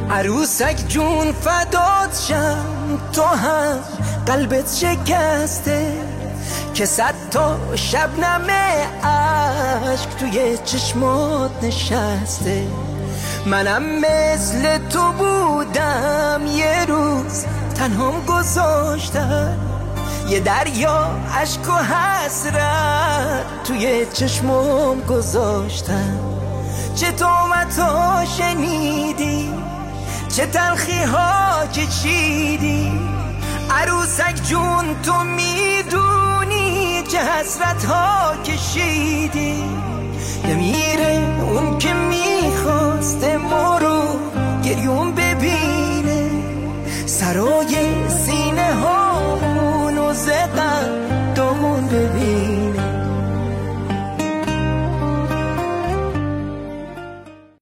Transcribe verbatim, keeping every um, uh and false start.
عروسک جون فدات شم، تو هم قلبت شکسته که صد تا شبنم عشق توی چشمات نشسته. منم مثل تو بودم، یه روز تنهام گذاشتم، یه دریا عشق و حسرت توی چشمام گذاشتم. چه تهمت‌ها شنیدی، چه تلخی ها کشیدی، عروسک جون تو میدونی چه حسرت ها کشیدی. یه میره